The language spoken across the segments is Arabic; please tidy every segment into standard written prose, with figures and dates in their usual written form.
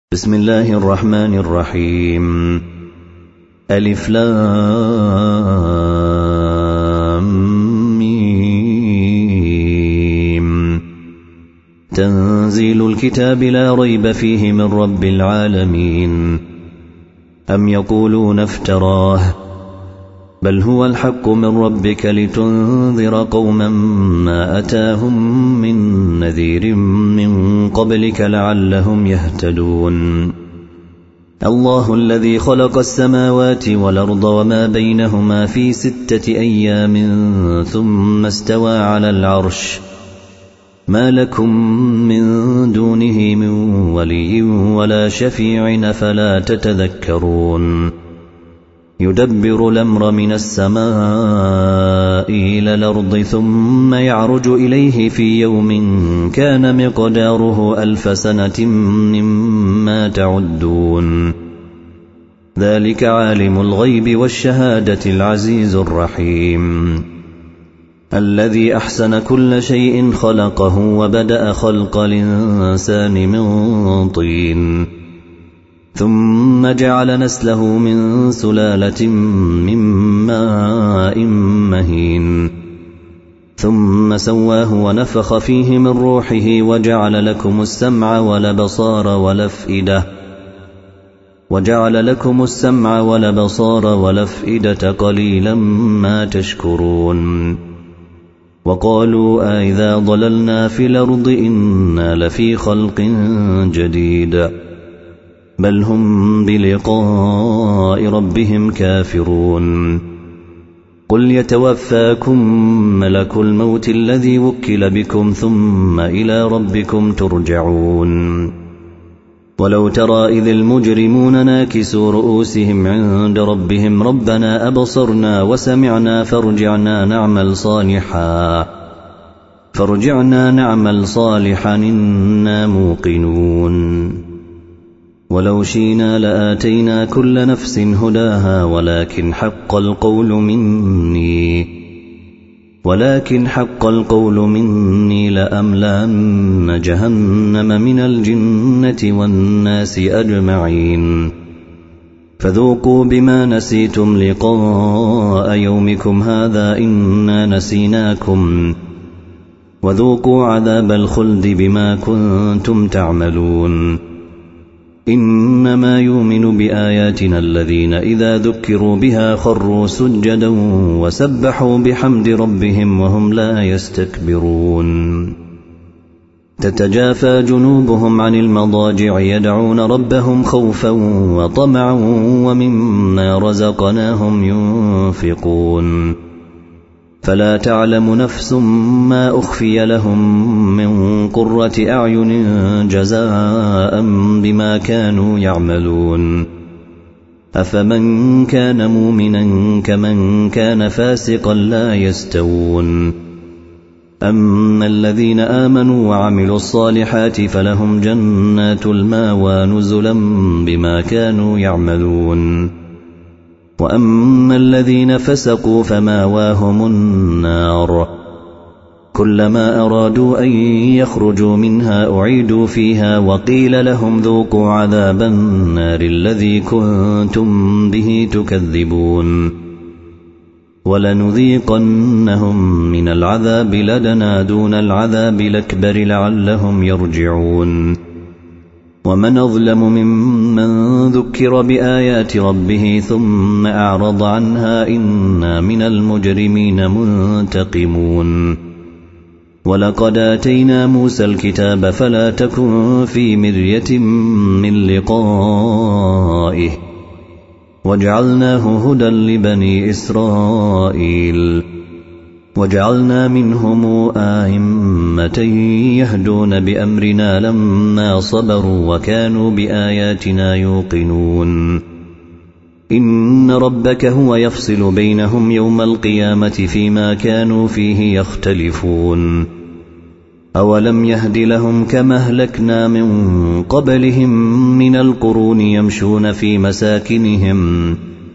بسم الله الرحمن الرحيم. ألف لام ميم. تنزيل الكتاب لا ريب فيه من رب العالمين. أم يقولون افتراه بل هو الحق من ربك لتنذر قوما ما أتاهم من نذير من قبلك لعلهم يهتدون. الله الذي خلق السماوات والأرض وما بينهما في 6 أيام ثم استوى على العرش ما لكم من دونه من ولي ولا شفيع فلا تتذكرون. يدبر الأمر من السماء إلى الأرض ثم يعرج إليه في يوم كان مقداره 1000 سنة مما تعدون. ذلك عالم الغيب والشهادة العزيز الرحيم. الذي أحسن كل شيء خلقه وبدأ خلق الإنسان من طين ثم جعل نسله من سلالة من ماء مهين ثم سواه ونفخ فيه من روحه وجعل لكم السمع والأبصار والأفئدة قليلا ما تشكرون. وقالوا أإذا ضللنا في الأرض إنا لفي خلق جديد بل هم بلقاء ربهم كافرون. قل يتوفاكم ملك الموت الذي وكل بكم ثم إلى ربكم ترجعون. ولو ترى إذ المجرمون ناكسوا رؤوسهم عند ربهم ربنا أبصرنا وسمعنا فرجعنا نعمل صالحا إنا موقنون. ولو شئنا لآتينا كل نفس هداها ولكن حق القول مني لأملأن جهنم من الجنة والناس أجمعين. فذوقوا بما نسيتم لقاء يومكم هذا إنا نسيناكم وذوقوا عذاب الخلد بما كنتم تعملون. إنما يؤمن بآياتنا الذين إذا ذكروا بها خروا سجدا وسبحوا بحمد ربهم وهم لا يستكبرون. تتجافى جنوبهم عن المضاجع يدعون ربهم خوفا وطمعا ومما رزقناهم ينفقون. فلا تعلم نفس ما أخفي لهم من قرة أعين جزاء بما كانوا يعملون. أفمن كان مؤمنا كمن كان فاسقا لا يستوون. أما الذين آمنوا وعملوا الصالحات فلهم جنات المأوى نزلا بما كانوا يعملون. وأما الذين فسقوا فمأواهم النار كلما أرادوا أن يخرجوا منها أعيدوا فيها وقيل لهم ذوقوا عذاب النار الذي كنتم به تكذبون. ولنذيقنهم من العذاب لدنا دون العذاب الأكبر لعلهم يرجعون. ومن أظلم ممن ذكر بآيات ربه ثم أعرض عنها إنا من المجرمين منتقمون. ولقد آتينا موسى الكتاب فلا تكن في مرية من لقائه وجعلناه هدى لبني إسرائيل وجعلنا منهم أئمة يهدون بأمرنا لما صبروا وكانوا بآياتنا يوقنون. إن ربك هو يفصل بينهم يوم القيامة فيما كانوا فيه يختلفون. أولم يهد لهم كما أهلكنا من قبلهم من القرون يمشون في مساكنهم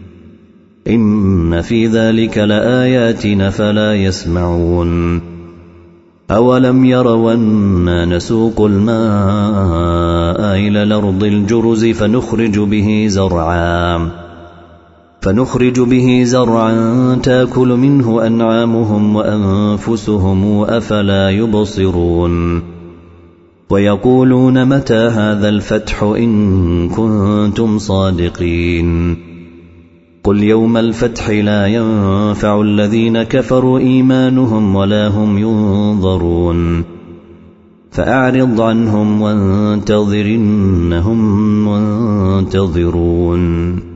إن في ذلك لآيات فلا يسمعون. أولم يروا أنا نسوق الماء إلى الأرض الجرز فنخرج به زرعا تاكل منه أنعامهم وأنفسهم أفلا يبصرون ويقولون متى هذا الفتح إن كنتم صادقين قل يوم الفتح لا ينفع الذين كفروا إيمانهم ولا هم ينظرون فأعرض عنهم وانتظر إنهم منتظرون